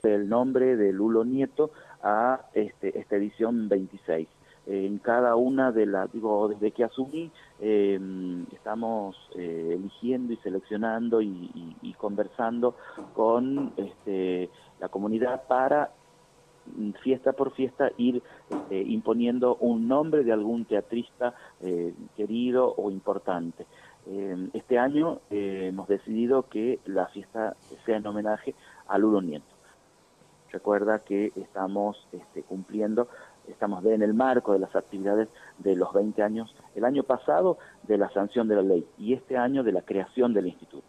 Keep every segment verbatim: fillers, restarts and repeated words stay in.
puse el nombre de Lulo Nieto a este, esta edición veintiséis. En cada una de las, digo, desde que asumí, eh, estamos eh, eligiendo y seleccionando y, y, y conversando con este, la comunidad para fiesta por fiesta ir eh, imponiendo un nombre de algún teatrista eh, querido o importante. Eh, este año eh, hemos decidido que la fiesta sea en homenaje a Lulo Nieto. Recuerda que estamos este, cumpliendo, estamos en el marco de las actividades de los veinte años, el año pasado de la sanción de la ley y este año de la creación del instituto.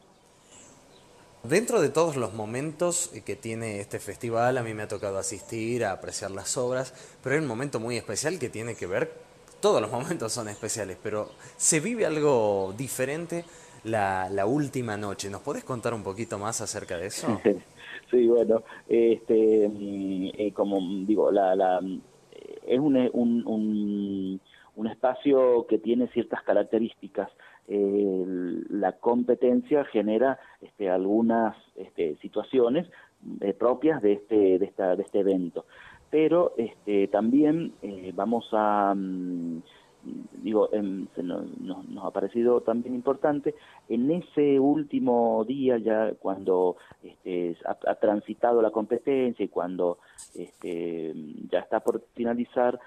Dentro de todos los momentos que tiene este festival, a mí me ha tocado asistir, a apreciar las obras, pero hay un momento muy especial que tiene que ver, todos los momentos son especiales, pero se vive algo diferente la, la última noche. ¿Nos podés contar un poquito más acerca de eso? Sí, bueno, este, mm, eh, como digo, la, la, eh, es un, un, un, un espacio que tiene ciertas características. Eh, la competencia genera este, algunas este, situaciones eh, propias de este, de, esta, de este evento, pero este, también eh, vamos a... mm, digo, eh, se nos, nos, nos ha parecido también importante, en ese último día ya cuando este, ha, ha transitado la competencia y cuando este, ya está por finalizar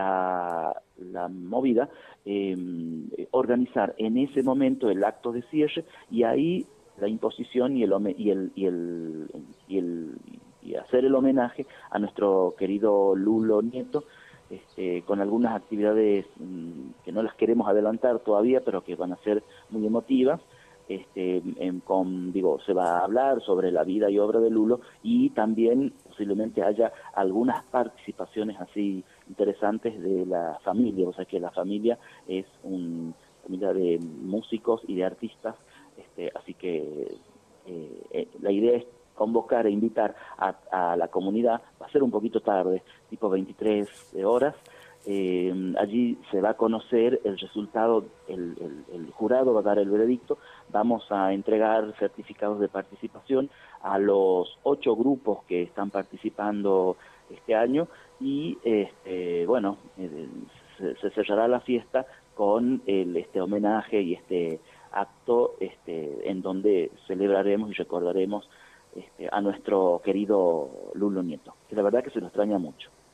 la, la movida, eh, organizar en ese momento el acto de cierre y ahí la imposición y el, y el, y el, y el y hacer el homenaje a nuestro querido Lulo Nieto, este, con algunas actividades mmm, que no las queremos adelantar todavía, pero que van a ser muy emotivas. Este, en, con, digo, se va a hablar sobre la vida y obra de Lulo y también posiblemente haya algunas participaciones así interesantes de la familia, o sea que la familia es una familia de músicos y de artistas, este, así que eh, eh, la idea es convocar e invitar a, a la comunidad. Va a ser un poquito tarde, tipo veintitrés horas. Eh, allí se va a conocer el resultado, el, el, el jurado va a dar el veredicto, vamos a entregar certificados de participación a los ocho grupos que están participando este año y este, bueno, eh, se, se cerrará la fiesta con el, este homenaje y este acto este, en donde celebraremos y recordaremos este, a nuestro querido Lulo Nieto, que la verdad que se lo extraña mucho.